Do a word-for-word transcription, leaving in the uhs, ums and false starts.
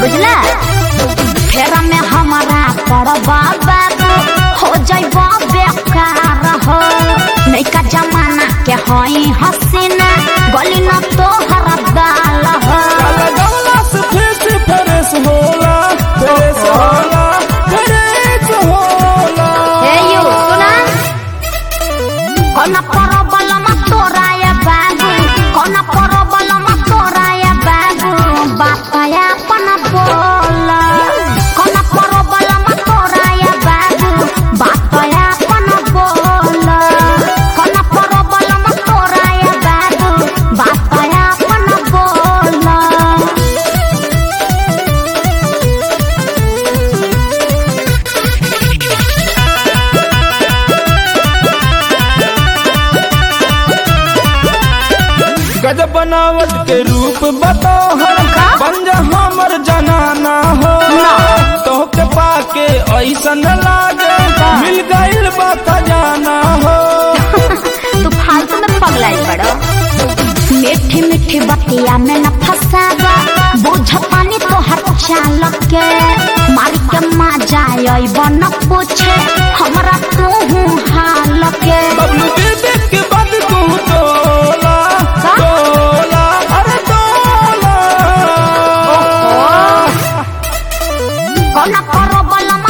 बुझला फेरा में हमारा पड़बा बाबू हो जाइबा बेकार हो नैका जमाना के हई हसीना गली न तो हरा दाल हो गौला से फेस फ्रेश होला फ्रेश होला फ्रेश होला हे यू सुना कोना परबल म तोराया बाबू कोना परबल म तोराया बाबू बापाया अपन बोला कोना परबल म तोराया बाबू बापाया अपन बोला कोना परबल म तोराया बाबू बापाया अपन बोला गजब बनावट के रूप बताओ हर बंजा हमर जनाना हो तो के पाके ऐसन लागे मिल गइल बा खजाना हो तू फालतू में पगलाई बड़ो मीठी मीठी बतिया में न फसावा बुझ पानी तो हर चाल के मारी के मजा आई बन पूछे हमरा तू हाल के बबलू के देख के बाद तू तोला तोला अरे तोला कोना परबल